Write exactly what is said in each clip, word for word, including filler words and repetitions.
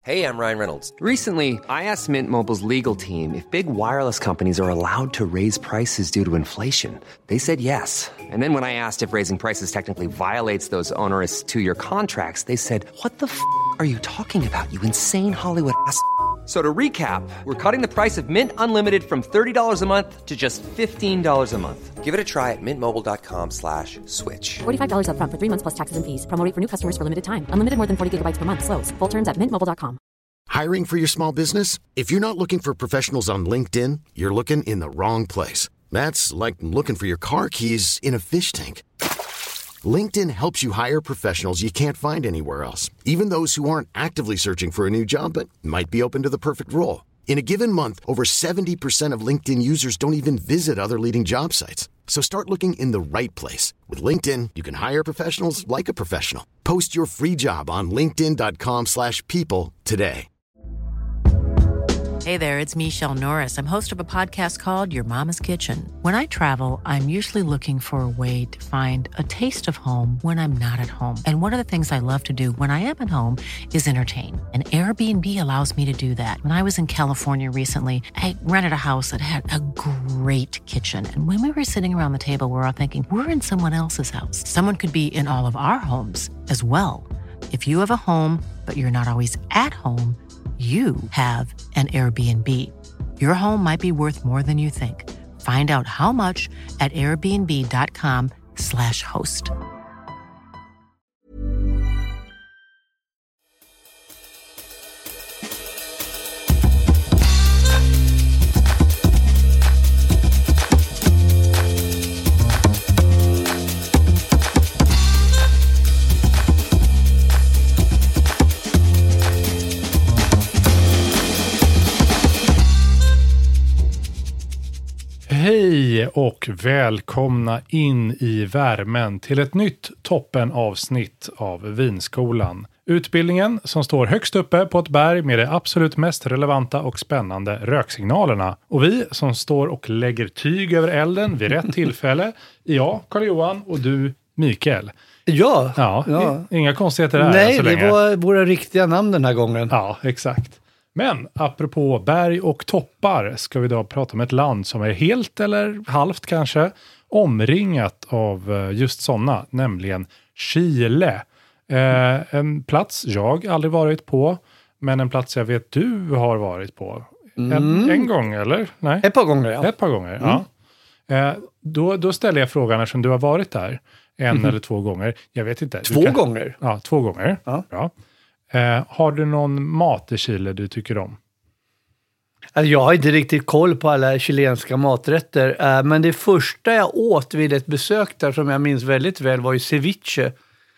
Hey, I'm Ryan Reynolds. Recently, I asked Mint Mobile's legal team if big wireless companies are allowed to raise prices due to inflation. They said yes. And then when I asked if raising prices technically violates those onerous two-year contracts, they said, what the f*** are you talking about, you insane Hollywood ass f- So to recap, we're cutting the price of Mint Unlimited from thirty dollars a month to just fifteen dollars a month. Give it a try at mintmobile.com slash switch. forty-five dollars up front for three months plus taxes and fees. Promo rate for new customers for limited time. Unlimited more than forty gigabytes per month. Slows full terms at mint mobile dot com. Hiring for your small business? If you're not looking for professionals on LinkedIn, you're looking in the wrong place. That's like looking for your car keys in a fish tank. LinkedIn helps you hire professionals you can't find anywhere else, even those who aren't actively searching for a new job but might be open to the perfect role. In a given month, over seventy percent of LinkedIn users don't even visit other leading job sites. So start looking in the right place. With LinkedIn, you can hire professionals like a professional. Post your free job on linkedin.com slash people today. Hey there, it's Michelle Norris. I'm host of a podcast called Your Mama's Kitchen. When I travel, I'm usually looking for a way to find a taste of home when I'm not at home. And one of the things I love to do when I am at home is entertain. And Airbnb allows me to do that. When I was in California recently, I rented a house that had a great kitchen. And when we were sitting around the table, we were all thinking, we're in someone else's house. Someone could be in all of our homes as well. If you have a home, but you're not always at home, you have an Airbnb. Your home might be worth more than you think. Find out how much at airbnb.com slash host. Hej och välkomna in i värmen till ett nytt toppenavsnitt av Vinskolan. Utbildningen som står högst uppe på ett berg med de absolut mest relevanta och spännande röksignalerna. Och vi som står och lägger tyg över elden vid rätt tillfälle, jag, Carl-Johan, och du, Mikael. Ja, ja, ja. Inga konstigheter där. Nej, så det länge. var våra riktiga namn den här gången. Ja, exakt. Men apropå berg och toppar ska vi idag prata om ett land som är helt eller halvt kanske omringat av just sådana, nämligen Chile. Eh, en plats jag aldrig varit på, men en plats jag vet du har varit på. Mm. En, en gång eller? Nej. Ett par gånger, ja. Ett par gånger, mm. ja. Eh, då, då ställer jag frågan eftersom du har varit där en mm. eller två gånger. Jag vet inte. Två kan... gånger? Ja, två gånger. Ja. Bra. Eh, har du någon mat i Chile du tycker om? Alltså, jag har inte riktigt koll på alla chilenska maträtter. Eh, men det första jag åt vid ett besök där som jag minns väldigt väl var ju ceviche.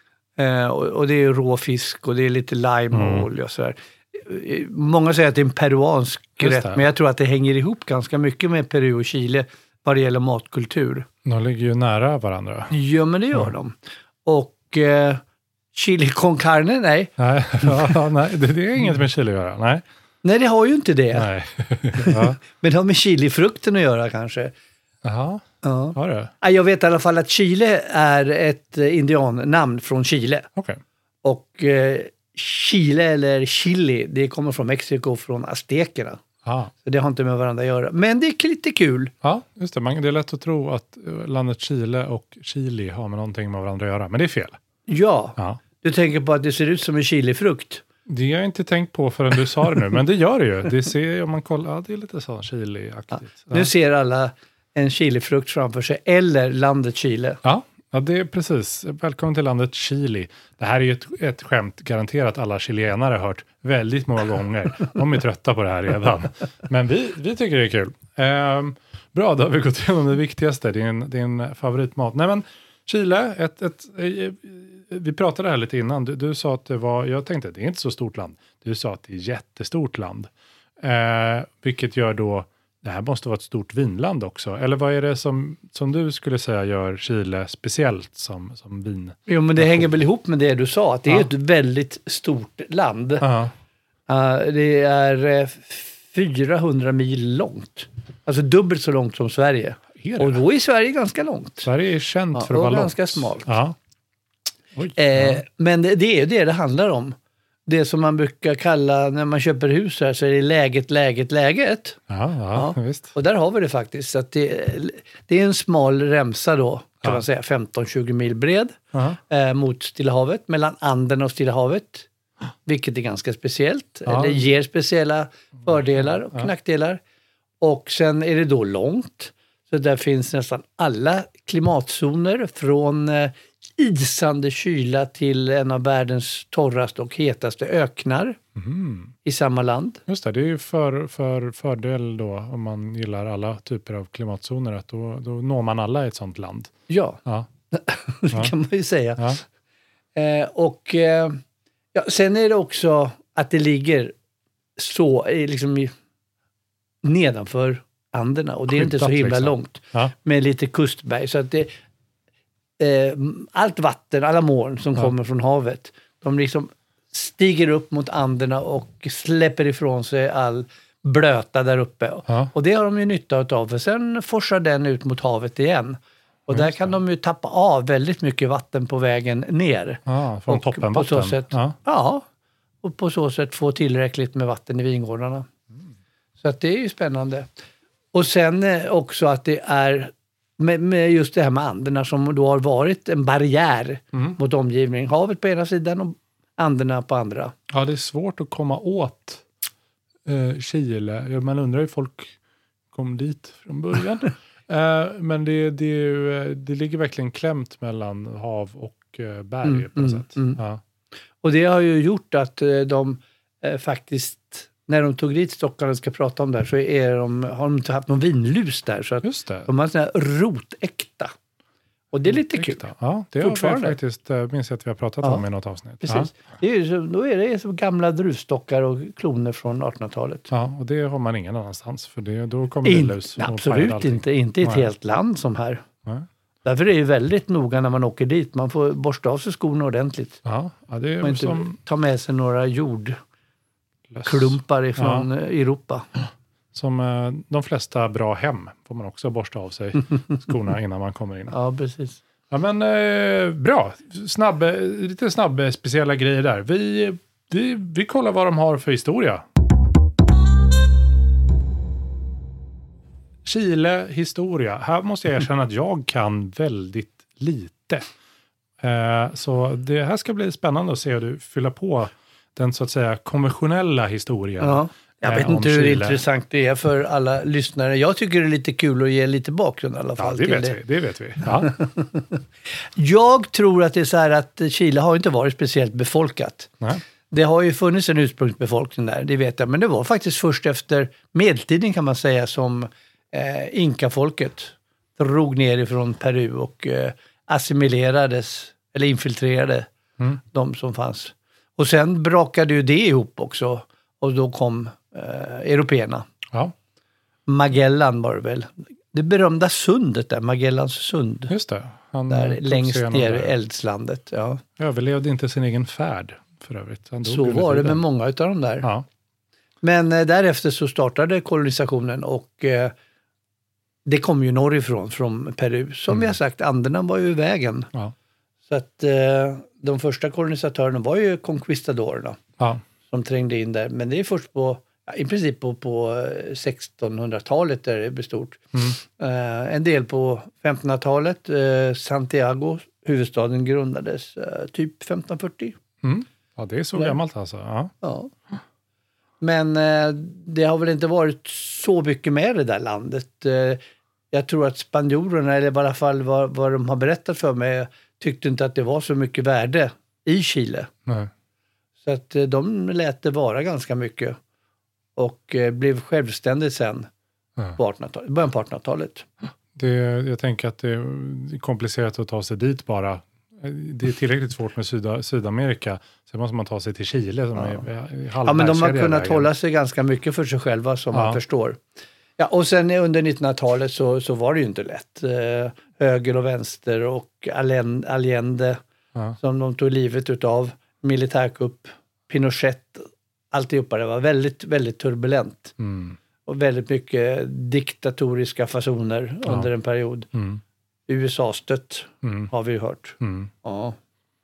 Eh, och, och det är rå fisk och det är lite lime och mm. olja och sådär. Eh, många säger att det är en peruansk rätt, men jag tror att det hänger ihop ganska mycket med Peru och Chile vad det gäller matkultur. De ligger ju nära varandra. Ja, men det gör mm. de. Och... Eh, chili con carne, nej. Nej, ja, nej det, det är inget med chili att göra, nej. Nej, det har ju inte det. Nej. Ja. Men det har med chilifrukten att göra kanske. Jaha, ja. Har det? Jag vet i alla fall att Chile är ett indiannamn från Chile. Okej. Okay. Och eh, Chile eller Chili, det kommer från Mexiko, från aztekerna. Ah. Så det har inte med varandra att göra. Men det är lite kul. Ja, just det. Man, det är lätt att tro att landet Chile och Chile har med någonting med varandra att göra, men det är fel. Ja, ja. Du tänker på att det ser ut som en chilifrukt. Det har jag inte tänkt på förrän du sa det nu, men det gör det ju. Det ser, om man kollar, ja, det är lite så chili-aktigt. Ja. Ja. Nu ser alla en chilifrukt framför sig, eller landet Chile. Ja, ja, det är precis. Välkommen till landet Chile. Det här är ju ett, ett skämt, garanterat alla chilenare har hört väldigt många gånger. De är trötta på det här redan. Men vi, vi tycker det är kul. Ehm, bra, då har vi gått igenom det viktigaste. Det är en, det är en favoritmat. Nej, men Chile, ett, ett, vi pratade här lite innan. Du, du sa att det var, jag tänkte att det är inte så stort land. Du sa att det är ett jättestort land. Eh, vilket gör då, det här måste vara ett stort vinland också. Eller vad är det som, som du skulle säga gör Chile speciellt som, som vin? Jo, men det hänger väl ihop med det du sa. Att det ja. är ett väldigt stort land. Uh-huh. Uh, det är uh, fyrahundra mil långt. Alltså dubbelt så långt som Sverige. Och då är Sverige ganska långt. Sverige är känt ja, för att vara långt. Ganska smalt. Ja. Oj, eh, ja. Men det, det är det det handlar om. det som man brukar kalla när man köper hus här, så är det läget, läget, läget. Ja, ja, ja. Visst. Och där har vi det faktiskt. Så att det, det är en smal remsa då, kan ja. man säga, femton till tjugo mil bred Ja. eh, mot Stilla havet, mellan Anderna och Stilla havet. Vilket är ganska speciellt, Ja. eller ger speciella fördelar och Ja. nackdelar. Och sen är det då långt, så där finns nästan alla klimatzoner från eh, isande kyla till en av världens torraste och hetaste öknar Mm. i samma land. Just det, det är ju för, för fördel då om man gillar alla typer av klimatzoner, att då, då når man alla i ett sånt land. Ja, Ja. det Ja. kan man ju säga. Ja. Eh, och eh, ja, sen är det också att det ligger så eh, liksom i, nedanför Anderna, och det är inte så Skyddat, himla liksom. långt Ja. med lite kustberg, så att det eh, allt vatten, alla moln som Ja. kommer från havet, de liksom stiger upp mot Anderna och släpper ifrån sig all blöta där uppe. Ja. Och det har de ju nytta av, för sen forsar den ut mot havet igen. Och där kan de ju tappa av väldigt mycket vatten på vägen ner. Ja, från Och toppenvatten. på så sätt, Ja. ja, och på så sätt få tillräckligt med vatten i vingårdarna. Så att det är ju spännande. Och sen eh, också att det är med, med just det här med Anderna som då har varit en barriär Mm. mot omgivningen. Havet på ena sidan och Anderna på andra. Ja, det är svårt att komma åt eh, Chile. Ja, man undrar hur folk kom dit från början. eh, men det, det, är ju, det ligger verkligen klämt mellan hav och eh, berg Mm, på något mm, sätt. mm. Ja. Och det har ju gjort att eh, de eh, faktiskt, när de tog dit stockarna och ska prata om det här, så är de, har de inte haft någon vinlus där. Så att Just det. de har sådana här rotäkta. Och det är lite kul. Ja, det har vi Fortfarande. faktiskt eh, minns jag att vi har pratat Ja. om i något avsnitt. Precis. Det är ju så, då är det som gamla druvstockar och kloner från artonhundratalet. Ja. ja, och det har man ingen annanstans. För det, då kommer In, det lus. och pajar absolut allting. inte. Inte i ett Nej. helt land som här. Nej. Därför är det ju väldigt noga när man åker dit. Man får borsta av sig skorna ordentligt. Ja, ja, det Man är inte som, ta med sig några jordklumpar ifrån Ja. eh, Europa. som eh, de flesta bra hem. Får man också borsta av sig skorna innan man kommer in. Ja, precis. Ja, men eh, bra. Snabb, eh, lite snabb eh, speciella grejer där. Vi, vi, vi kollar vad de har för historia. Chile, historia. Här måste jag erkänna att jag kan väldigt lite. Eh, så det här ska bli spännande att se hur du fyller på den så att säga konventionella historien. Ja. Jag eh, vet om inte hur Chile. intressant det är för alla lyssnare. Jag tycker det är lite kul att ge lite bakgrund i alla Ja, fall. det till vet vi. Det vet vi. Ja. Jag tror att det är så här att Chile har inte varit speciellt befolkat. Nej. Det har ju funnits en ursprungsbefolkning där, det vet jag. Men det var faktiskt först efter medeltiden kan man säga som eh, inkafolket drog ner ifrån Peru och eh, assimilerades, eller infiltrerade Mm. de som fanns. Och sen brakade ju det ihop också och då kom eh, européerna. Ja, Magellan var det väl. Det berömda sundet där, Magellans sund. just det. Han Där tog sig längst igenom ner i det. eldslandet. Ja. Överlevde inte sin egen färd för övrigt. Han dog Så under var det med tiden. många av de där. Ja. Men eh, därefter så startade kolonisationen och eh, det kom ju norrifrån, från Peru. Som Mm. vi har sagt, Anderna var ju i vägen. Ja. Så att eh, de första kolonisatörerna var ju conquistadorerna Ja. som trängde in där. Men det är först på, ja, i princip på, på eh, sextonhundratalet där det blev stort. Mm. Eh, en del på femtonhundratalet. Eh, Santiago, huvudstaden, grundades eh, typ femton fyrtio. Mm. Ja, det är så Där. gammalt alltså. Ja. Ja. Men eh, det har väl inte varit så mycket med det där landet. Eh, jag tror att spanjorerna, eller i alla fall vad, vad de har berättat för mig, tyckte inte att det var så mycket värde i Chile. Nej. Så att eh, de lät det vara ganska mycket. Och eh, blev självständigt sen Ja. på artonhundratalet, början på artonhundratalet. Det, jag tänker att det är komplicerat att ta sig dit bara. Det är tillräckligt svårt med Syda, Sydamerika. Sen måste man ta sig till Chile som Ja. är halv Ja, men de har bergskedja kunnat vägen. hålla sig ganska mycket för sig själva som Ja. man förstår. Ja, och sen under nittonhundratalet så, så var det ju inte lätt. Eh, höger och vänster och Allen- Allende Ja. som de tog livet utav, militärkupp, Pinochet, alltihopa. Det var väldigt, väldigt turbulent. Mm. Och väldigt mycket diktatoriska fasoner Ja. under en period. Mm. U S A-stött Mm. har vi ju hört. Mm. Ja.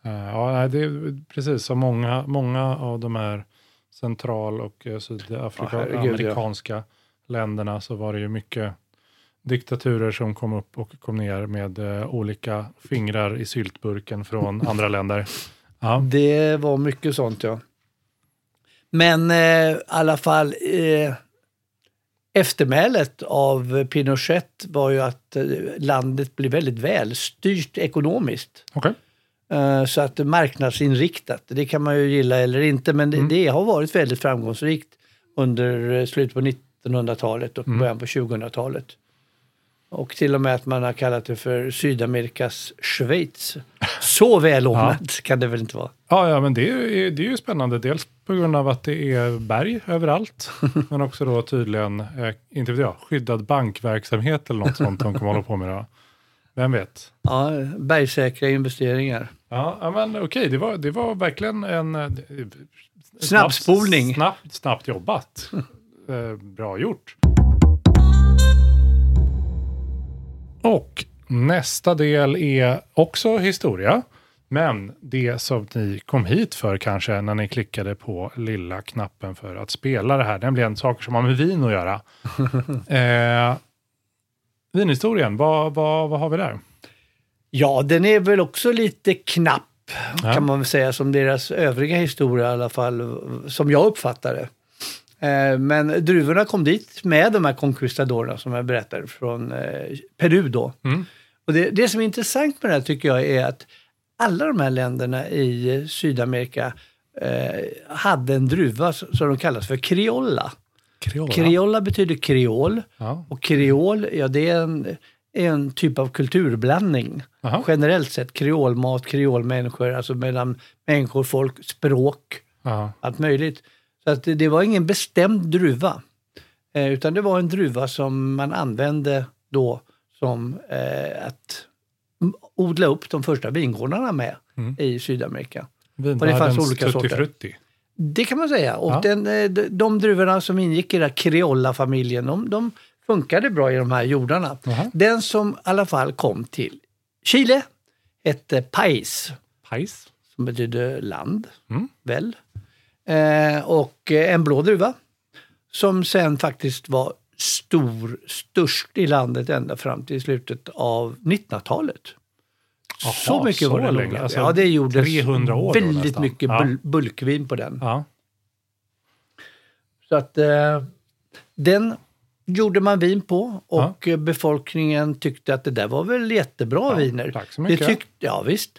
Uh, ja, nej, det är precis som många, många av de här central- och uh, sydafrikanska ja, länderna så var det ju mycket diktaturer som kom upp och kom ner med uh, olika fingrar i syltburken från andra länder. Ja. Det var mycket sånt, ja. Men eh, i alla fall eh, eftermälet av Pinochet var ju att eh, landet blev väldigt välstyrt ekonomiskt. Okay. Eh, så att marknadsinriktat, det kan man ju gilla eller inte, men det, mm. det har varit väldigt framgångsrikt under slutet på nittonhundratalet och mm. början på tjugohundratalet. Och till och med att man har kallat det för Sydamerikas Schweiz. Så välordnat ja. kan det väl inte vara? Ja, ja men det är, det är ju spännande. Dels på grund av att det är berg överallt. Men också då tydligen, eh, inte vet jag, skyddad bankverksamhet eller något sånt de kommer hålla på med då. Vem vet? Ja, bergsäkra investeringar. Ja, ja men okej, okay, det, var, det var verkligen en... Eh, snabbspolning. Snabbt, snabbt jobbat. eh, bra gjort. Och nästa del är också historia. Men det som ni kom hit för kanske när ni klickade på lilla knappen för att spela det här. Nämligen saker som har med vin att göra. eh, vinhistorien, vad, vad, vad har vi där? Ja, den är väl också lite knapp ja. kan man väl säga. Som deras övriga historia i alla fall. Som jag uppfattar det. Men druvorna kom dit med de här conquistadorerna som jag berättade från eh, Peru då. Mm. Och det, det som är intressant med det här tycker jag är att alla de här länderna i Sydamerika eh, hade en druva som de kallas för Criolla. Criolla, Criolla betyder kreol. Ja. Och kreol, ja det är en, är en typ av kulturblandning. Aha. Generellt sett kreolmat, kreolmänniskor, alltså mellan människor, folk, språk, Aha. allt möjligt. Så att det, det var ingen bestämd druva. Eh, utan det var en druva som man använde då som eh, att odla upp de första vingårdarna med mm. i Sydamerika. Och det fanns olika sorter. Frutti. Det kan man säga. Och ja. den, de, de druvorna som ingick i den Criolla-familjen, de, de funkade bra i de här jordarna. Uh-huh. Den som i alla fall kom till Chile hette Pais. Pais? Som betyder land, mm. väl. Eh, och en blå druva som sen faktiskt var stor, störst i landet ända fram till slutet av nittonhundratalet. Aha, så mycket så var det länge. Alltså, ja, det gjordes trehundra år väldigt mycket ja. bul- bulkvin på den. Ja. Så att eh, den gjorde man vin på och ja. befolkningen tyckte att det där var väl jättebra ja, viner. Tack så mycket. Det tyckte, ja visst.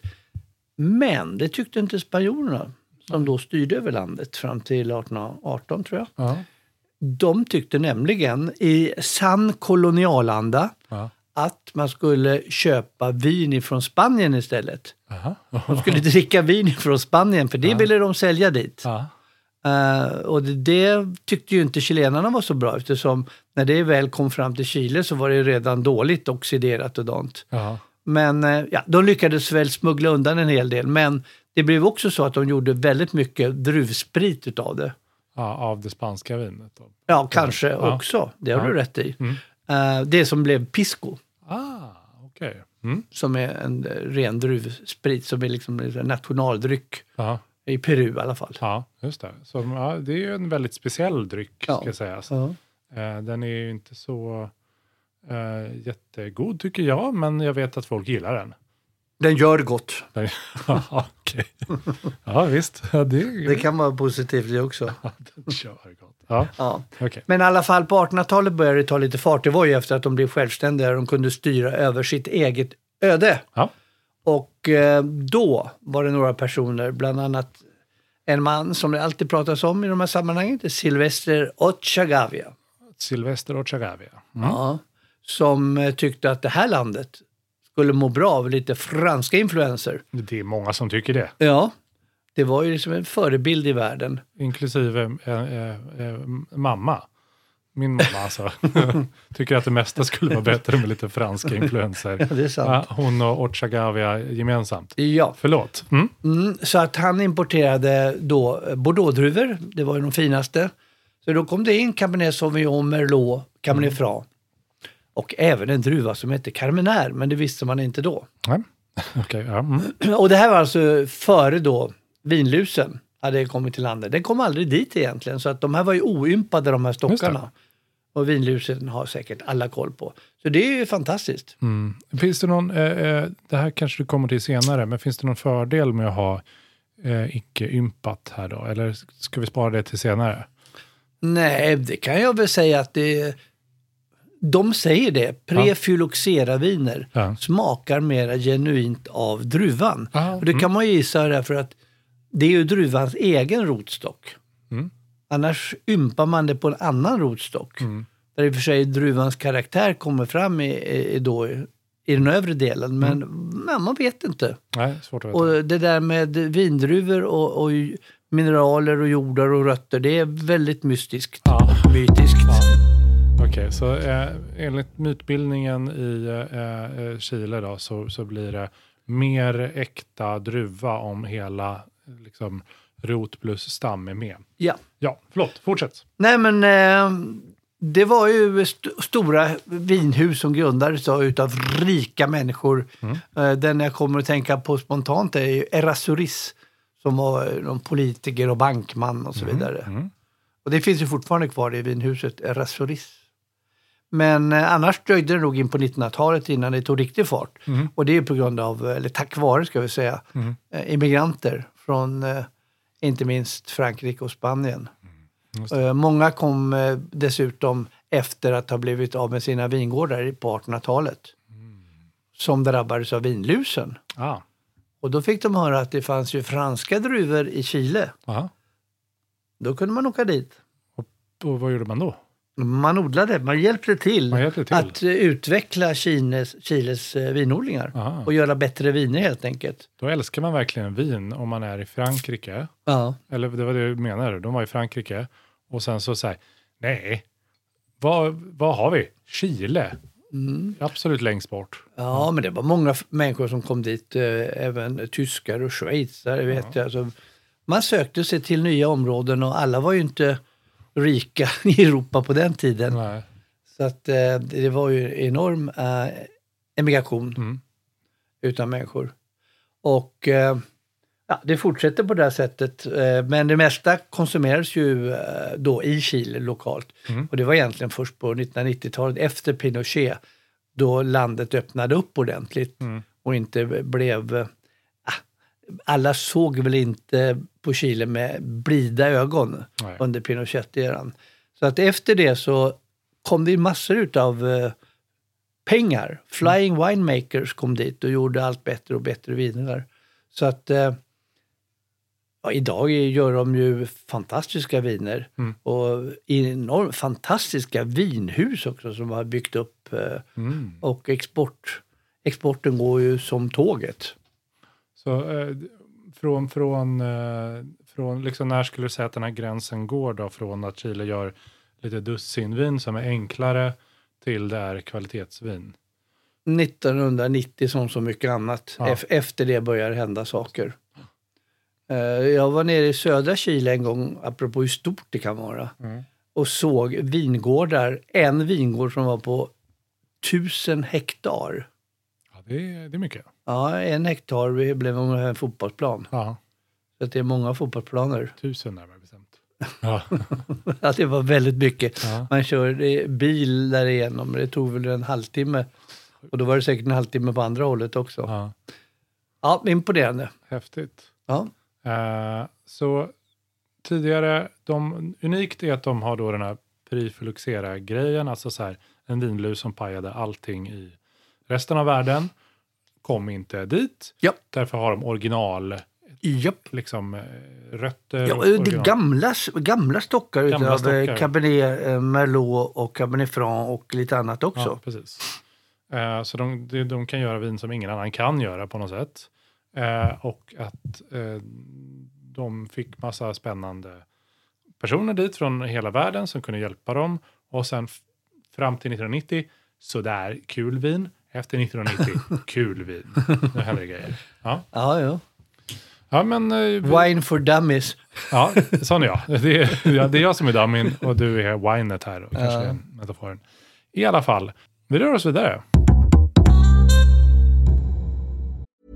Men det tyckte inte spanjorerna som då styrde över landet fram till arton arton tror jag. Ja. De tyckte nämligen i sann kolonialanda ja. att man skulle köpa vin ifrån Spanien istället. Aha. De skulle dricka vin från Spanien för det ja. ville de sälja dit. Ja. Uh, och det, det tyckte ju inte chilenarna var så bra eftersom när det väl kom fram till Chile så var det redan dåligt oxiderat och dant. Ja. Men uh, ja, de lyckades väl smuggla undan en hel del. Men det blev också så att de gjorde väldigt mycket druvsprit utav det. Ja, av det spanska vinet då. Ja, kanske ja. också. Det har ja. du rätt i. Mm. Uh, det som blev pisco. Ah, okej. Okay. Mm. Som är en ren druvsprit som är liksom en nationaldryck. Ja. I Peru i alla fall. Ja, just det. Så, ja, det är ju en väldigt speciell dryck ja. ska sägas. Ja. Eh, den är ju inte så eh, jättegod tycker jag, men jag vet att folk gillar den. Den gör gott. Den, ja, okej. Ja, visst. Ja, det, det kan vara positivt det också. Den gör gott. Ja. Ja. Okay. Men i alla fall på artonhundratalet började det ta lite fart. Det var ju efter att de blev självständiga och de kunde styra över sitt eget öde. Ja. Och eh, då var det några personer, bland annat en man som det alltid pratas om i de här sammanhangen, det är Silvestre Ochagavia. Silvestre Ochagavia. Mm. Ja, som eh, tyckte att det här landet skulle må bra av lite franska influenser. Det är många som tycker det. Ja, det var ju liksom en förebild i världen. Inklusive äh, äh, äh, mamma. Min mamma alltså. Tycker att det mesta skulle vara bättre med lite franska influenser. Ja, det är sant. Ja, hon och Ochagavia gemensamt. Ja. Förlåt. Mm. Mm, så att han importerade då Bordeaux-druvor. Det var ju de finaste. Så då kom det in Cabernet Sauvignon, Merlot, Cabernet Franc. Och även en druva som heter Carmenère, men det visste man inte då. Nej, Okej, ja. Mm. Och det här var alltså före då vinlusen hade kommit till landet. Den kom aldrig dit egentligen, så att de här var ju oympade, de här stockarna. Och vinlusen har säkert alla koll på. Så det är ju fantastiskt. Mm. Finns det någon, eh, det här kanske du kommer till senare, men finns det någon fördel med att ha eh, icke-ympat här då? Eller ska vi spara det till senare? Nej, det kan jag väl säga att det... De säger det. Prefyloxera-viner ja. smakar mer genuint av druvan. Ah, och det mm. kan man ju gissa därför att det är ju druvans egen rotstock. Mm. Annars ympar man det på en annan rotstock. Mm. Där i och för sig druvans karaktär kommer fram i, i, då, i den övre delen. Men, mm. men man vet inte. Nej, svårt att veta. Och det där med vindruvor och, och mineraler och jordar och rötter, det är väldigt mystiskt. Ja. Mytiskt. Ja. Okej, okay, så eh, enligt mytbildningen i eh, Chile då, så, så blir det mer äkta druva om hela liksom, rot plus stam är med. Ja. Ja, förlåt, fortsätt. Nej men eh, det var ju st- stora vinhus som grundades utav rika människor. Mm. Eh, den jag kommer att tänka på spontant är ju Errázuriz som var någon politiker och bankman och så mm. vidare. Mm. Och det finns ju fortfarande kvar i vinhuset, Errázuriz. Men eh, annars dröjde det nog in på nittonhundratalet innan det tog riktig fart. Mm. Och det är på grund av, eller tack vare ska vi säga, mm. eh, immigranter från eh, inte minst Frankrike och Spanien. Mm. Eh, många kom eh, dessutom efter att ha blivit av med sina vingårdar på artonhundratalet. Mm. Som drabbades av vinlusen. Ah. Och då fick de höra att det fanns ju franska druvor i Chile. Aha. Då kunde man åka dit. Och, och vad gjorde man då? Man odlade, man hjälpte till, man hjälpte till. att uh, utveckla Chiles, Chiles uh, vinodlingar. Aha. Och göra bättre viner helt enkelt. Då älskar man verkligen vin om man är i Frankrike. Ja. Eller det var det du menade, de var i Frankrike. Och sen så säger nej, vad, vad har vi? Chile. Mm. Absolut längst bort. Ja, men det var många f- människor som kom dit, uh, även tyskar och schweizare, ja. vet jag. Alltså, man sökte sig till nya områden och alla var ju inte rika i Europa på den tiden. Nej. Så att eh, det var ju enorm eh, emigration mm. utan människor. Och eh, ja, det fortsätter på det här sättet. Eh, men det mesta konsumeras ju eh, då i Chile lokalt. Mm. Och det var egentligen först på nittonhundranittiotalet efter Pinochet då landet öppnade upp ordentligt mm. och inte blev... Eh, alla såg väl inte på Chile med blida ögon Nej. under Pinochet-eran. Så att efter det så kom det massor av eh, pengar. Flying mm. winemakers kom dit och gjorde allt bättre och bättre viner. Så att eh, ja, idag gör de ju fantastiska viner. Mm. Och enormt fantastiska vinhus också som har byggt upp. Eh, mm. Och export, exporten går ju som tåget. Så eh, från, från, eh, från liksom när skulle du säga att den här gränsen går då från att Chile gör lite dussinvin som är enklare till det är kvalitetsvin? nittonhundranittio som så mycket annat. Ja. E- efter det börjar hända saker. Eh, jag var nere i södra Chile en gång, apropå hur stort det kan vara. Mm. Och såg vingårdar, en vingård som var på tusen hektar. Ja, det är, det är mycket. Ja, en hektar blev en fotbollsplan. Ja. Så att det är många fotbollsplaner. Tusen närmare bestämt. Ja. Ja, det var väldigt mycket. Ja. Man körde bil där igenom. Det tog väl en halvtimme. Och då var det säkert en halvtimme på andra hållet också. Ja, ja imponerande. Häftigt. Ja. Uh, så tidigare, de, unikt är att de har då den här prefluxera-grejen. Alltså så här, en vinlus som pajade allting i resten av världen. Kom inte dit. Ja. Därför har de original Japp. liksom rötter. Ja, det är gamla, gamla stockar gamla utav stockar. Cabernet Merlot och Cabernet Franc och lite annat också. Ja, precis. Uh, så de, de, de kan göra vin som ingen annan kan göra på något sätt. Uh, och att uh, de fick massa spännande personer dit från hela världen som kunde hjälpa dem. Och sen f- fram till nittonhundranittio, så där kul vin. Efter nittonhundranittio, kul vin. Nu händer det grejer. Ja, ja. ja. Ja, men, uh, Wine for dummies. Ja, sån är jag. Det är, ja, det är jag som är dummin och du är winet här. Och kanske ja. metaforen. I alla fall, vi rör oss vidare.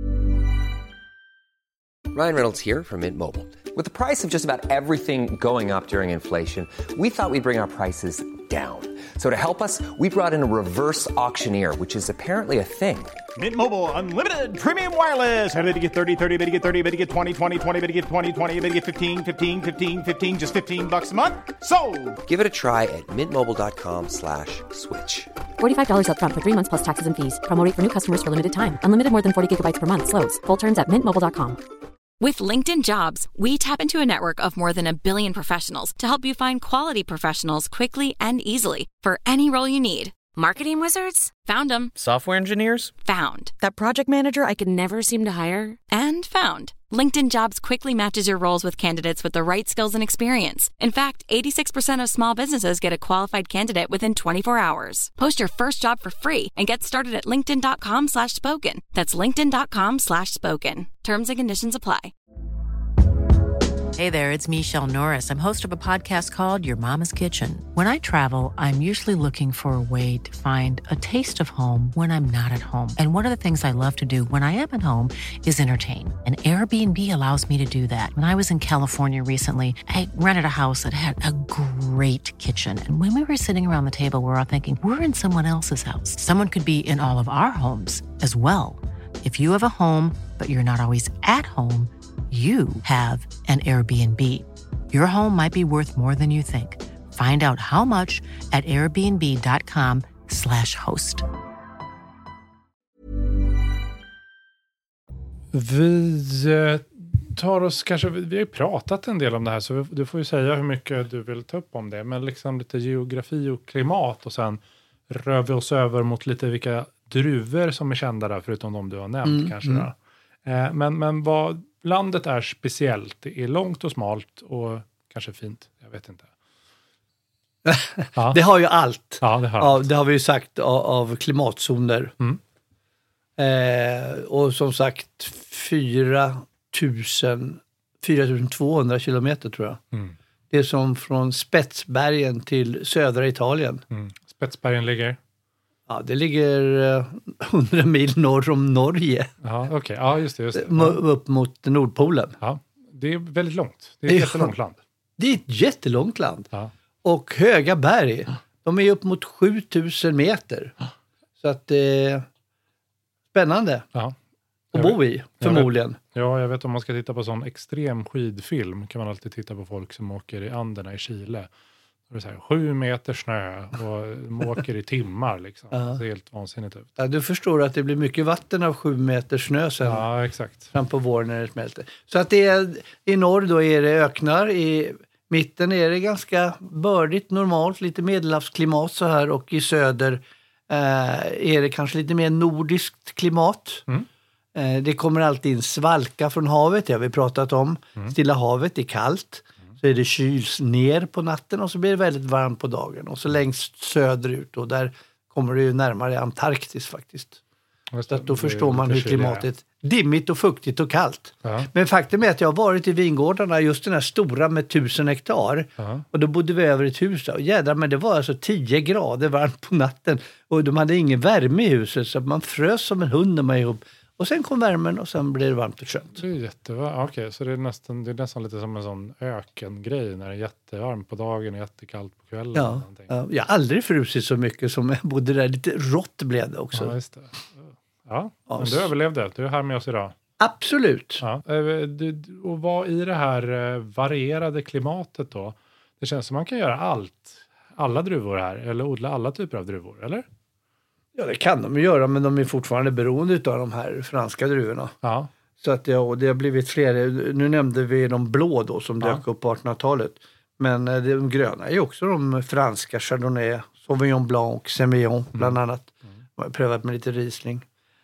Ryan Reynolds here from Mint Mobile. With the price of just about everything going up during inflation, we thought we'd bring our prices down. So to help us, we brought in a reverse auctioneer, which is apparently a thing. Mint Mobile Unlimited Premium Wireless. How to get thirty, thirty, how to get thirty, how to get twenty, twenty, twenty, how to get twenty, twenty, how to get fifteen, fifteen, fifteen, fifteen, just fifteen bucks a month? Sold! Give it a try at mintmobile.com slash switch. forty-five dollars up front for three months plus taxes and fees. Promo rate for new customers for limited time. Unlimited more than forty gigabytes per month. Slows full terms at mint mobile dot com. With LinkedIn Jobs, we tap into a network of more than a billion professionals to help you find quality professionals quickly and easily for any role you need. Marketing wizards? Found them. Software engineers? Found. That project manager I could never seem to hire? And found. LinkedIn Jobs quickly matches your roles with candidates with the right skills and experience. In fact, eighty-six percent of small businesses get a qualified candidate within twenty-four hours. Post your first job for free and get started at linkedin.com slash spoken. That's linkedin.com slash spoken. Terms and conditions apply. Hey there, it's Michelle Norris. I'm host of a podcast called Your Mama's Kitchen. When I travel, I'm usually looking for a way to find a taste of home when I'm not at home. And one of the things I love to do when I am at home is entertain. And Airbnb allows me to do that. When I was in California recently, I rented a house that had a great kitchen. And when we were sitting around the table, we were all thinking, we're in someone else's house. Someone could be in all of our homes as well. If you have a home, but you're not always at home, you have an Airbnb. Your home might be worth more than you think. Find out how much at airbnb.com slash host. Vi tar oss kanske, vi har ju pratat en del om det här, så du får ju säga hur mycket du vill ta upp om det. Men liksom lite geografi och klimat, och sen rör vi oss över mot lite vilka druvor som är kända där, förutom de du har nämnt mm, kanske. Mm. Eh, men, men vad landet är speciellt, det är långt och smalt och kanske fint, jag vet inte. Ja. Det har ju allt. Ja, det har, ja, allt. Det har vi ju sagt av, av klimatzoner. Mm. Eh, och som sagt fyra tusen tvåhundra kilometer tror jag. Mm. Det är som från Spetsbergen till södra Italien. Mm. Spetsbergen ligger? Ja, det ligger hundra mil norr om Norge. Ja, okej. Okay. Ja, just det. Just det. Ja. Upp mot Nordpolen. Ja, det är väldigt långt. Det är ett jättelångt land. Det är ett jättelångt land. Ja. Och höga berg. De är upp mot sjutusen meter. Så att det eh, är spännande ja. att bo i, förmodligen. Jag vet, ja, jag vet om man ska titta på sån extrem skidfilm kan man alltid titta på folk som åker i Anderna i Chile. Det är så här, sju meter snö och de åker i timmar liksom. Ja. Det ser helt vansinnigt ut. Ja, du förstår att det blir mycket vatten av sju meter snö sen. Ja, exakt. Fram på våren när det smälter. Så att det är, i norr då är det öknar, i mitten är det ganska bördigt, normalt, lite medelhavsklimat så här, och i söder eh, är det kanske lite mer nordiskt klimat. Mm. Eh, det kommer alltid in svalka från havet, det har vi pratat om. Mm. Stilla havet är kallt. Så är det kyls ner på natten och så blir det väldigt varmt på dagen. Och så längst söderut och där kommer det ju närmare Antarktis faktiskt. Så att då förstår man hur klimatet är dimmigt och fuktigt och kallt. Ja. Men faktum är att jag har varit i vingårdarna, just den här stora med tusen hektar. Ja. Och då bodde vi över ett hus. Och jädrar, men det var alltså tio grader varmt på natten. Och de hade ingen värme i huset så man frös som en hund när man ihop. Och sen kom värmen och sen blev det varmt och skönt. Det är jättevarmt. Okej, okay, så det är, nästan, det är nästan lite som en sån ökengrej när det är jättevarmt på dagen och jättekallt på kvällen. Ja, ja, jag har aldrig frusit så mycket som jag bodde där. Lite rått blev det också. Ja, just det. Ja, men du överlevde. Du är här med oss idag. Absolut. Ja, och vad i det här varierade klimatet då? Det känns som man kan göra allt. Alla druvor här. Eller odla alla typer av druvor, eller? Ja, det kan de göra, men de är fortfarande beroende av de här franska druvorna. Ja. Så att ja, och det har blivit fler. Nu nämnde vi de blå då som dök ja. upp på artonhundratalet. Men de gröna är ju också de franska, Chardonnay, Sauvignon Blanc och Semillon bland mm. annat. Mm. Jag har prövat med lite Riesling.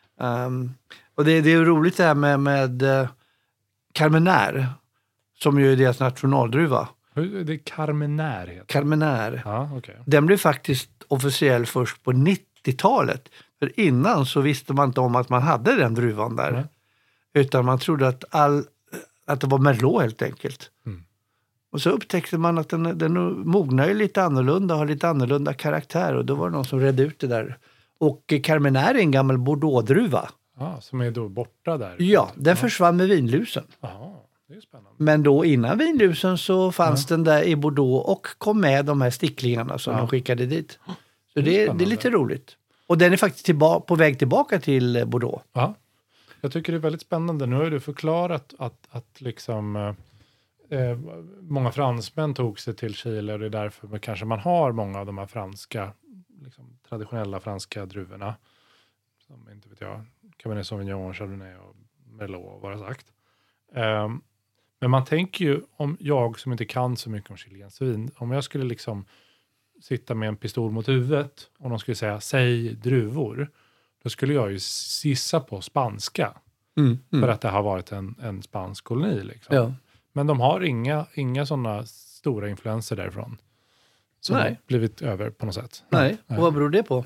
Um, och det, det är ju roligt det här med, med uh, Carmenère, som ju är deras nationaldruva. Hur, det är Carmenère heter Carmenère. Ja, okay. Den blev faktiskt officiell först på nittiotalet. För innan så visste man inte om att man hade den druvan där. Mm. Utan man trodde att, all, att det var Merlot helt enkelt. Mm. Och så upptäckte man att den, den mognar ju lite annorlunda, har lite annorlunda karaktär. Och då var det någon som redde ut det där. Och Carmenère är en gammal Bordeaux-druva. Ja, som är då borta där. Ja, den ja. försvann med vinlusen. Jaha, det är spännande. Men då innan vinlusen så fanns Ja. den där i Bordeaux och kom med de här sticklingarna som Ja. de skickade dit. Så Det är det, det är spännande. lite roligt. Och den är faktiskt tillba- på väg tillbaka till Bordeaux. Ja, jag tycker det är väldigt spännande. Nu har du förklarat att, att liksom, eh, många fransmän tog sig till Chile och det är därför kanske man har många av de här franska, liksom, traditionella franska druvorna. Som inte vet jag, Cabernet Sauvignon, Chardonnay och Merlot och vad jag sagt. Eh, men man tänker ju, om jag som inte kan så mycket om chilensk vin, om jag skulle liksom sitta med en pistol mot huvudet och de skulle säga, säg druvor. Då skulle jag ju gissa på spanska. Mm, mm. För att det har varit en, en spansk koloni. Liksom. Ja. Men de har inga, inga sådana stora influenser därifrån. Som Nej. har blivit över på något sätt. Nej, och vad beror det på?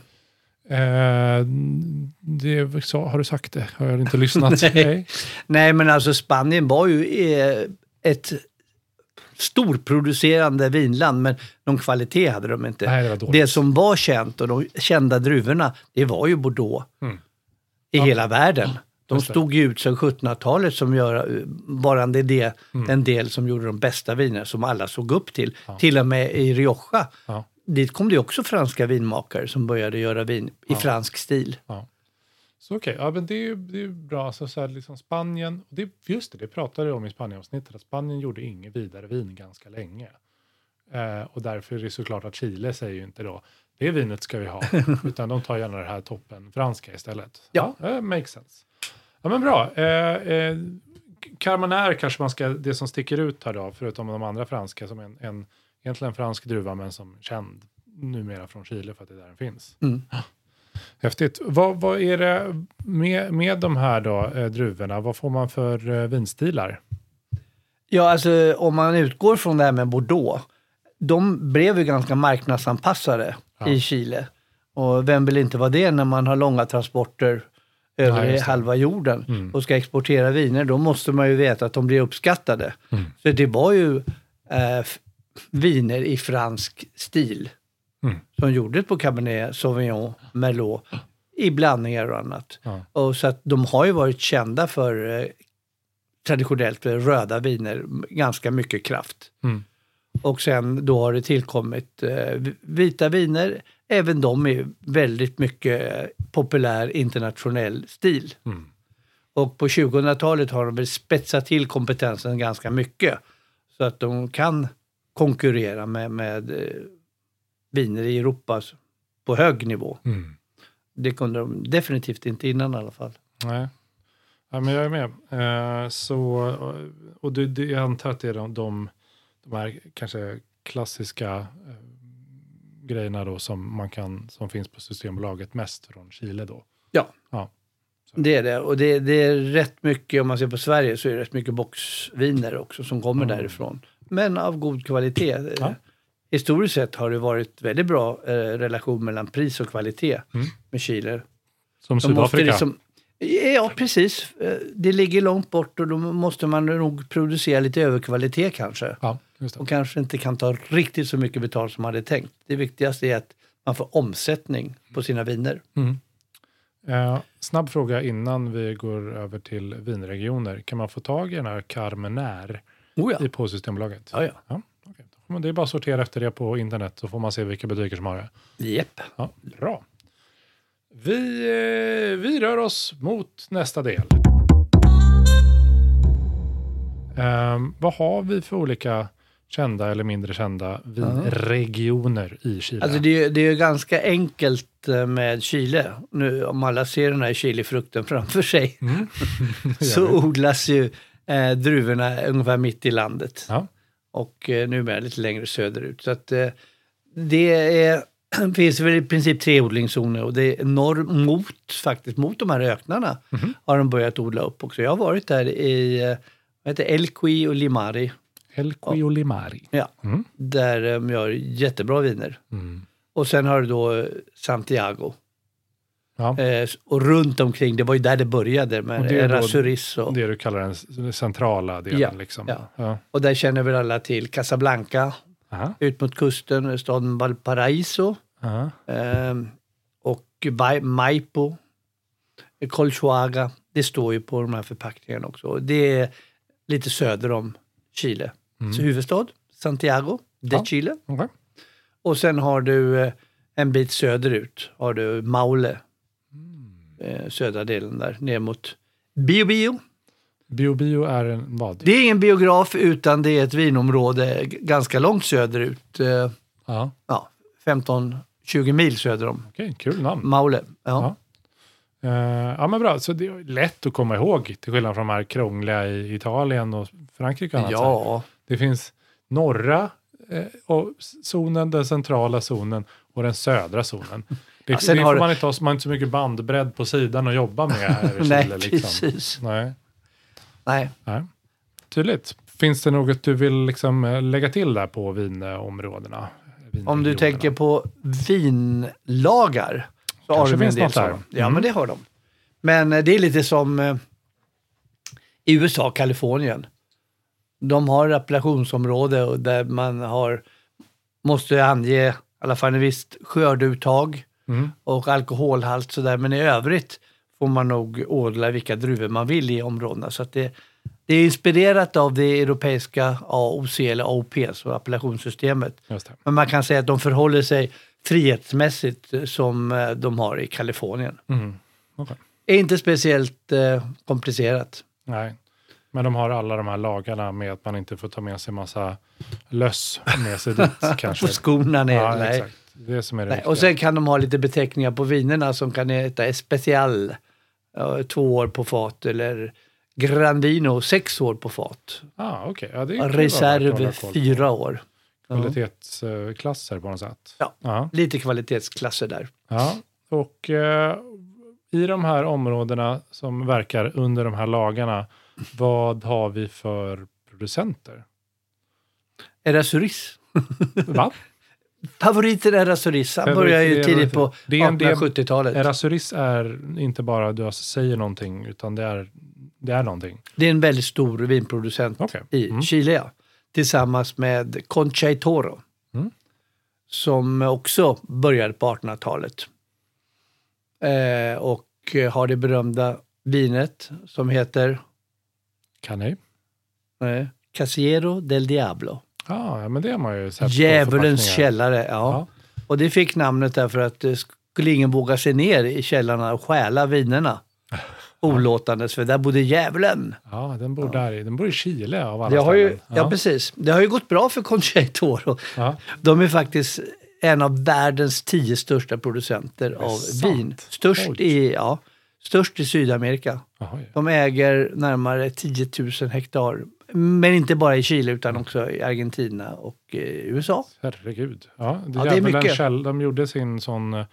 Eh, det så, har du sagt det? Har jag inte lyssnat? Nej. Nej. Nej, men alltså Spanien var ju eh, ett storproducerande vinland, men någon kvalitet hade de inte. Nej, det var dåligt. Det som var känt och de kända druvorna, det var ju Bordeaux Mm. i Ja. hela världen. De Just det. stod ju ut sedan sjuttonhundratalet som gör bara det, det Mm. den del som gjorde de bästa viner som alla såg upp till. Ja. Till och med i Rioja. Ja. Dit kom det ju också franska vinmakare som började göra vin i Ja. fransk stil. Ja. Så okej, okay. Ja, men det är ju det är ju bra. Så, så här, liksom Spanien, och det, just det, det pratade jag om i Spanien-avsnittet, att Spanien gjorde inget vidare vin ganska länge. Eh, och därför är det såklart att Chile säger ju inte då, det vinet ska vi ha, utan de tar gärna det här toppen franska istället. Ja. Ja, eh, makes sense. Ja, men bra. Eh, eh, Carmenère kanske man ska, det som sticker ut här då, förutom de andra franska, som en, en egentligen fransk druva, men som känd numera från Chile för att det är där den finns. Mm. Häftigt. Vad, vad är det med, med de här då, eh, druvorna? Vad får man för eh, vinstilar? Ja, alltså om man utgår från det här med Bordeaux. De blev ju ganska marknadsanpassade Ja. i Chile. Och vem vill inte vara det när man har långa transporter över Ja, just det. halva jorden Mm. och ska exportera viner. Då måste man ju veta att de blir uppskattade. Mm. Så det var ju eh, f- viner i fransk stil. Mm. Som gjordes på Cabernet Sauvignon, Merlot, i blandningar och annat. Ja. Och så att de har ju varit kända för eh, traditionellt för röda viner, ganska mycket kraft. Mm. Och sen då har det tillkommit eh, vita viner, även de är väldigt mycket eh, populär internationell stil. Mm. Och på tjugohundratalet har de väl spetsat till kompetensen ganska mycket. Så att de kan konkurrera med, med eh, viner i Europa på hög nivå. Mm. Det kunde de definitivt inte innan i alla fall. Nej. Ja, men jag är med. Eh, så, och det, det, jag antar att det är de, de, de här kanske klassiska eh, grejerna då som man kan, som finns på Systembolaget mest från Chile då. Ja, Ja. det är det. Och det, det är rätt mycket, om man ser på Sverige så är det rätt mycket boxviner också som kommer Mm. därifrån. Men av god kvalitet. Ja. Historiskt sett har det varit väldigt bra eh, relation mellan pris och kvalitet Mm. med Chile. Som De måste Sydafrika. liksom, ja, precis. Eh, Det ligger långt bort och då måste man nog producera lite överkvalitet kanske. Ja, just det. Och kanske inte kan ta riktigt så mycket betalt som man hade tänkt. Det viktigaste är att man får omsättning på sina viner. Mm. Eh, snabb fråga innan vi går över till vinregioner. Kan man få tag i den här Carmenère Oh ja. i på Systembolaget? Ja, ja. Ja, okej. Då får man- det är bara att sortera efter det på internet så får man se vilka butiker som har det. Jepp. Ja, bra. Vi, eh, vi rör oss mot nästa del. Ehm, vad har vi för olika kända eller mindre kända vinregioner i Chile? Alltså det, är- det är ju ganska enkelt eh, med Chile. Nu om alla ser den här chilifrukten framför sig Mm. så odlas ju eh, druvorna ungefär mitt i landet. Ja. Och eh, numera lite längre söderut. Så att eh, det är, finns väl i princip tre odlingszoner och det är norr mot, faktiskt mot de här öknarna Mhm. har de börjat odla upp också. Jag har varit där i eh, vad heter det, Elqui och Limari. Elqui och Limari. Ja, Mm. där de gör jättebra viner. Mm. Och sen har du då eh, Santiago. Ja. Eh, och runt omkring, det var ju där det började Och med det är då Errázuriz. Och, Det du kallar den s- centrala delen. Ja, liksom. ja. Ja. och där känner väl alla till Casablanca, Aha. ut mot kusten, staden Valparaiso. Aha. Eh, och Bai- Maipo. Colchuaga. Det står ju på de här förpackningarna också. Det är lite söder om Chile. Mm. Så huvudstad, Santiago de ja. Chile. Okay. Och sen har du en bit söderut. Har du Maule. Mm. Södra delen där. Ner mot Bio Bio. Bio Bio är en vad? Det är ingen biograf utan det är ett vinområde ganska långt söderut. Ja. Ja, femton tjugo mil söder om. Okej, kul namn. Maule, ja. Ja. Uh, ja, men bra. Så det är lätt att komma ihåg till skillnad från de här krångliga i Italien och Frankrike och annat. Ja. Det finns norra eh, och zonen, den centrala zonen och den södra zonen. Det, ja, det får man inte ha man inte så mycket bandbredd på sidan och jobba med här i Chile. Nej, liksom. precis. Nej. Nej. Nej. Tydligt. Finns det något du vill liksom lägga till där på vinområdena? Om du tänker på vinlagar så kanske har de finns en del något där. Så. Ja, mm. men det har de. Men det är lite som eh, i U S A, Kalifornien. De har appellationsområde och där man har måste ange i alla fall en visst skördeuttag mm. och alkoholhalt så där. Men i övrigt får man nog odla vilka druvor man vill i områdena. Så att det, det är inspirerat av det europeiska A O C eller A O P, så appellationssystemet. Just det. Men man kan säga att de förhåller sig frihetsmässigt som de har i Kalifornien. Mm. Okay. Är inte speciellt eh, komplicerat. Nej, men de har alla de här lagarna med att man inte får ta med sig massa löss med sig dit kanske. På skorna ner. Ja, nej. exakt. Det som är det nej. Och sen kan de ha lite beteckningar på vinerna som kan heta Especial, uh, två år på fat, eller Grandino, sex år på fat. Ah, okay. Ja, det är Reserv, fyra år. Kvalitetsklasser på något sätt. Ja, ja, lite kvalitetsklasser där. Ja, och eh, i de här områdena som verkar under de här lagarna, vad har vi för producenter? Erasuris. Va? Favoriten Erasuris. Han börjar ju tidigt på artonhundrasjuttiotalet. Erasuris är inte bara du säger någonting, utan det är, det är någonting. Det är en väldigt stor vinproducent okay. i mm. Chile. Ja. Tillsammans med Concha y Toro. Mm. Som också började på artonhundratalet. Eh, och har det berömda vinet som heter Canet. Eh, Casillero del Diablo. Ja, ah, men det har man ju sett. Djävulens källare, ja. ja. Och det fick namnet därför att det skulle ingen våga sig ner i källarna och stjäla vinerna. Olåtandes, för där bodde djävulen. Ja, den bor ja. där. Den bor i Chile av alla det har ju, ja. ja, precis. Det har ju gått bra för Concha y Toro. Ja. De är faktiskt en av världens tio största producenter av sant? vin. Störst i, ja, störst i Sydamerika. Aha, ja. De äger närmare tio tusen hektar. Men inte bara i Chile utan också i Argentina och i U S A. Herregud. Ja, det, ja, det är mycket. Käll, de gjorde sin sån eh,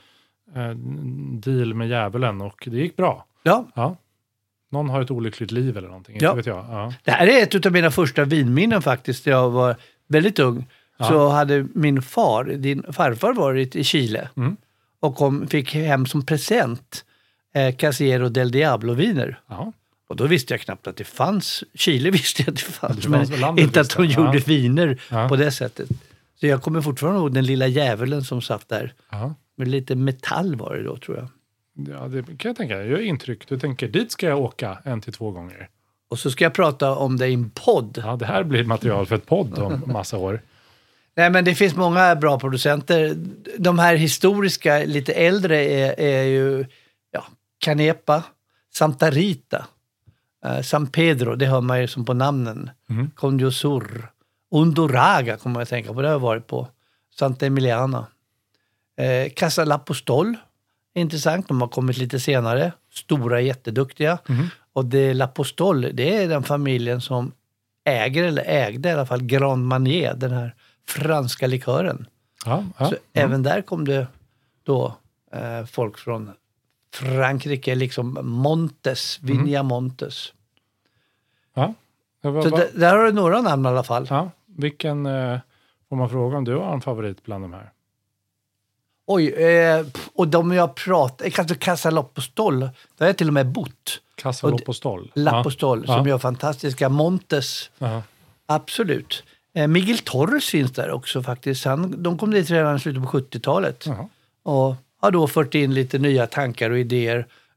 deal med djävulen och det gick bra. Ja. ja. Någon har ett olyckligt liv eller någonting. Ja. Inte vet jag. Ja. Det här är ett av mina första vinminnen faktiskt. Jag var väldigt ung. Ja. Så hade min far, din farfar, varit i Chile. Mm. Och kom, fick hem som present eh, Casillero del Diablo-viner. Ja. Och då visste jag knappt att det fanns. Chile visste jag att det fanns. Det men fanns inte att de ja. gjorde viner ja. på det sättet. Så jag kommer fortfarande ihåg den lilla djävulen som satt där. Ja. Med lite metall var det då, tror jag. Ja, det kan jag tänka. Jag gör intryck. Du tänker, dit ska jag åka en till två gånger. Och så ska jag prata om det i en podd. Ja, det här blir material för ett podd om massa år. Nej, men det finns många bra producenter. De här historiska, lite äldre är, är ju ja, Canepa, Santa Rita, eh, San Pedro, det hör man ju som på namnen. Mm. Conjosur, Unduraga kommer jag att tänka på, det har jag varit på. Santa Emiliana. Eh, Casa l'Apostol, intressant, de har kommit lite senare. Stora, jätteduktiga. Mm. Och det l'Apostol, det är den familjen som äger, eller ägde i alla fall, Grand Marnier, den här franska likören. Ja, ja, så ja. Även där kom det då eh, folk från Frankrike, liksom Montes, Vigna mm. Montes. Ja. Var, så var... d- där har du några namn i alla fall. Ja. Vilken, eh, får man fråga om du har en favorit bland de här? Oj, eh, och de jag pratar, kanske Casa l'Apostol, där har jag till och med bott. Casa l'Apostol. L'Apostol, ja. som ja. gör fantastiska Montes. Ja. Absolut. Eh, Miguel Torres finns där också faktiskt. Han, de kom dit redan i slutet på sjuttiotalet. Ja. Och har då fört in lite nya tankar och idéer.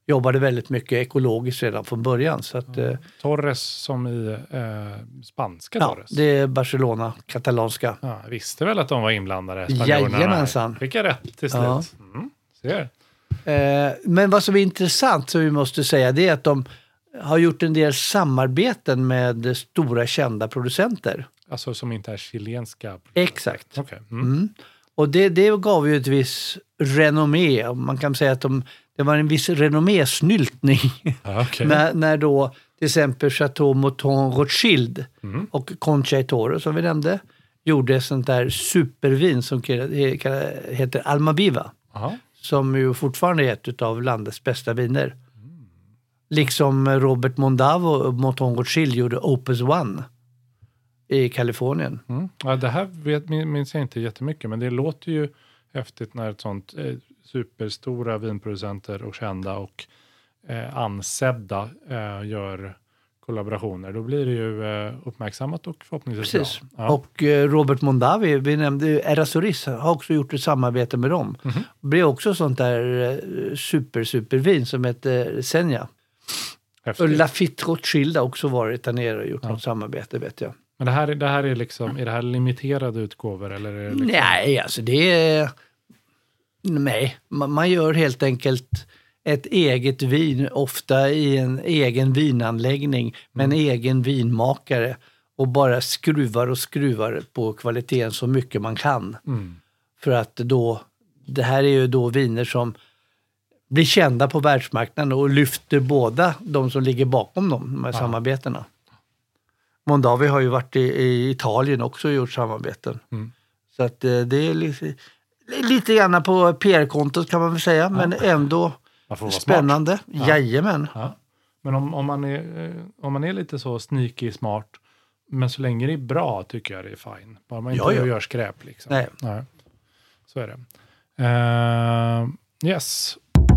jobbade väldigt mycket ekologiskt redan från början. Så att, mm. Torres som i eh, spanska ja, Torres? Det är Barcelona, katalanska. Ja, jag visste väl att de var inblandade. Jajamensan. Fick jag rätt till slut. Ja. Mm, ser. Eh, men vad som är intressant, så vi måste säga, det är att de har gjort en del samarbeten med stora kända producenter. Alltså som inte är chilenska? Exakt. Okay. Mm. Mm. Och det, det gav ju ett viss renommé. Man kan säga att de, det var en viss renommésnyltning. Ah, okay. när, när då till exempel Chateau Mouton Rothschild mm. och Concha y Toro, som vi nämnde, gjorde sånt där supervin som heter Almaviva. Aha. Som ju fortfarande är ett av landets bästa viner. Mm. Liksom Robert Mondavi och Mouton Rothschild gjorde Opus One i Kalifornien. Mm. Ja, det här vet, minns jag inte jättemycket, men det låter ju häftigt när ett sånt eh, superstora vinproducenter och kända och eh, ansedda eh, gör kollaborationer. Då blir det ju eh, uppmärksammat och förhoppningsvis Precis. bra. Ja. Och eh, Robert Mondavi, vi nämnde Errázuriz, har också gjort ett samarbete med dem. Mm-hmm. Det blir också sånt där eh, super supervin som heter Senja. Häftigt. Och Lafite Rothschild har också varit där nere och gjort ja. något samarbete, vet jag. Men det här, det här är liksom, är det här limiterade utgåvor? Eller är det liksom... Nej, alltså det är... Nej, man, man gör helt enkelt ett eget vin, ofta i en egen vinanläggning med en mm. egen vinmakare, och bara skruvar och skruvar på kvaliteten så mycket man kan. Mm. För att då, det här är ju då viner som blir kända på världsmarknaden och lyfter båda de som ligger bakom dem, de här ja. samarbetena. Mondavi har ju varit i, i Italien också och gjort samarbeten. Mm. Så att det är lite, lite grann på P R-kontot kan man väl säga, ja. men ändå spännande. Ja. Jajamän. Ja. Men om, om, man är, om man är lite så sneaky smart, men så länge det är bra tycker jag det är fine. Bara man inte ja, ja. gör skräp liksom. Nej. Nej. Så är det. Uh, yes.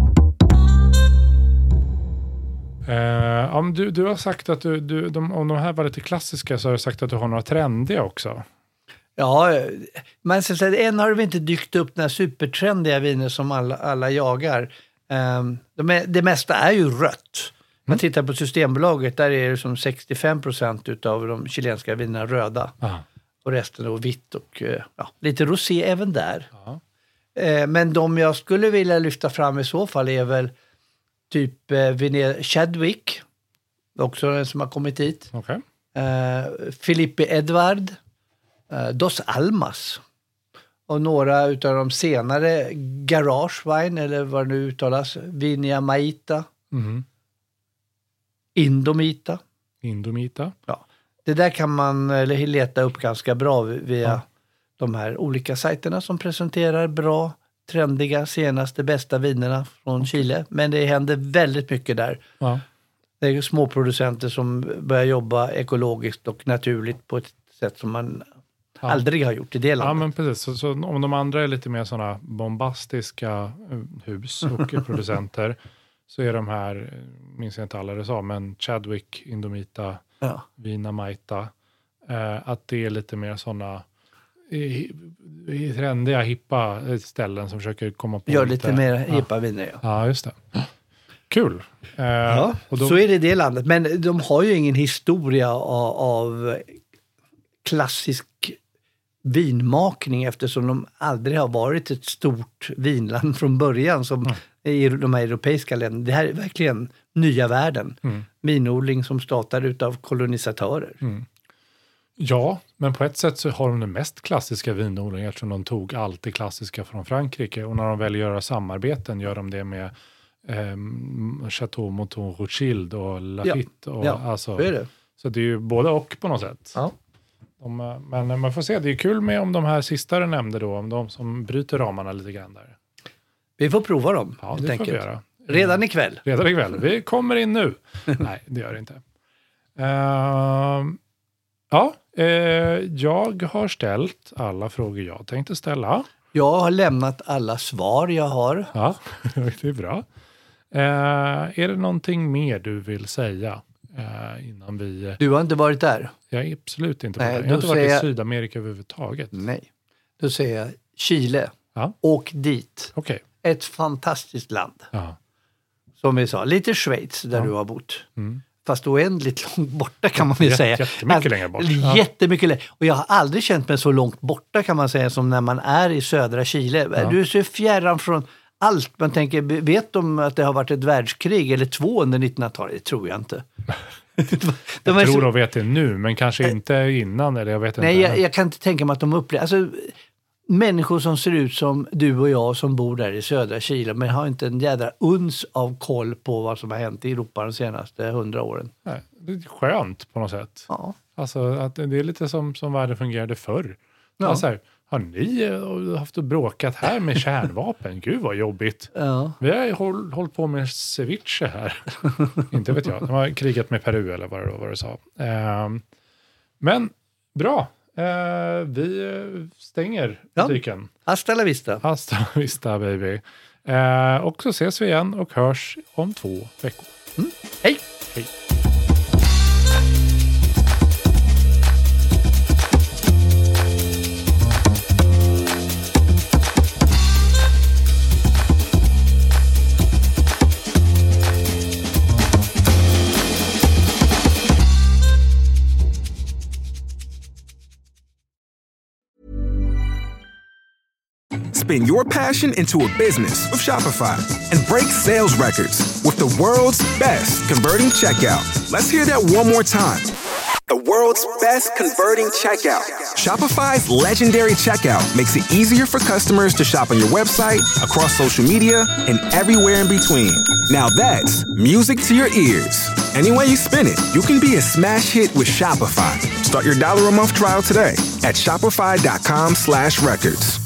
Uh, om du, du har sagt att du, du, de, om de här var lite klassiska, så har du sagt att du har några trendiga också. Ja, men så att än har det inte dykt upp några supertrendiga viner som alla, alla jagar. Um, de är, det mesta är ju rött. Man mm. tittar på Systembolaget, där är det som sextiofem procent av de chilenska vinerna röda. Aha. Och resten är vitt och ja, lite rosé även där. Uh, men de jag skulle vilja lyfta fram i så fall är väl typ eh, Viner Chadwick, också en som har kommit hit. Okay. Uh, Felipe Edvard, uh, Dos Almas och några utav de senare Garage Wine, eller vad det nu uttalas, Viña Maita, mm. Indomita. Indomita. Ja. Det där kan man eller, leta upp ganska bra via ja. de här olika sajterna som presenterar bra, trendiga, senaste, bästa vinerna från okay. Chile. Men det händer väldigt mycket där. Ja. Det är små producenter som börjar jobba ekologiskt och naturligt på ett sätt som man ja. aldrig har gjort i det landet. Ja, men precis. Så, så om de andra är lite mer sådana bombastiska hus och producenter, så är de här, minns jag inte alla det sa, men Chadwick, Indomita, ja. Viña Maita, eh, att det är lite mer sådana i, i trendiga, hippa ställen som försöker komma på Gör lite, lite mer hippa ja. viner. Ja. ja, just det. Kul. Eh, ja, och då... så är det i det landet. Men de har ju ingen historia av, av klassisk vinmakning, eftersom de aldrig har varit ett stort vinland från början som mm. i de här europeiska länderna. Det här är verkligen nya världen. Mm. Vinodling som startar utav kolonisatörer. Mm. Ja, men på ett sätt så har de den mest klassiska vinodlingen, eftersom de tog allt det klassiska från Frankrike. Och när de väl gör samarbeten gör de det med eh, Chateau Mouton Rothschild och Lafite. Ja, och, ja alltså, det är det. Så det är ju både och på något sätt. Ja. De, men man får se, det är kul med om de här sista du nämnde då, om de som bryter ramarna lite grann där. Vi får prova dem. Ja, det får vi göra. Redan ikväll. Redan ikväll. Vi kommer in nu. Nej, det gör det inte. Uh, ja, uh, jag har ställt alla frågor jag tänkte ställa. Jag har lämnat alla svar jag har. Ja, det är bra. Uh, är det någonting mer du vill säga? Uh, innan vi... Du har inte varit där? Jag är absolut inte Nej, där. Jag har inte varit jag... i Sydamerika överhuvudtaget. Nej, då säger jag Chile. Ja. Åk dit. Okay. Ett fantastiskt land. Ja. Som vi sa, lite Schweiz där Ja. du har bott. Mm. Fast oändligt långt borta kan man väl Jätte- säga. jättemycket längre bort. Ja. Jättemycket längre. Och jag har aldrig känt mig så långt borta kan man säga som när man är i södra Chile. Ja. Du är så fjärran från allt. Man tänker, vet de att det har varit ett världskrig eller två under nittonhundratalet? Det tror jag inte. de Jag är tror så- de vet det nu, men kanske inte innan, eller jag vet Nej, inte. jag, jag kan inte tänka mig att de upplever... Alltså, människor som ser ut som du och jag som bor där i södra Chile men har inte en jädra uns av koll på vad som har hänt i Europa de senaste hundra åren. Nej, det är skönt på något sätt. Ja. Alltså, att det är lite som, som världen fungerade förr. Ja. Alltså, här, har ni eh, haft och bråkat här med kärnvapen? Gud vad jobbigt. Ja. Vi har håll, hållit på med ceviche här. Inte vet jag. De har krigat med Peru eller vad det, vad det sa. Ehm, men bra. Ehm, vi stänger Ja. butiken. Hasta la vista. Hasta la vista baby. Ehm, och så ses vi igen och hörs om två veckor. Hej! Hej. Spin your passion into a business with Shopify and break sales records with the world's best converting checkout. Let's hear that one more time. The world's best converting checkout. Shopify's legendary checkout makes it easier for customers to shop on your website, across social media, and everywhere in between. Now that's music to your ears. Any way you spin it, you can be a smash hit with Shopify. Start your dollar a month trial today at shopify.com slash records.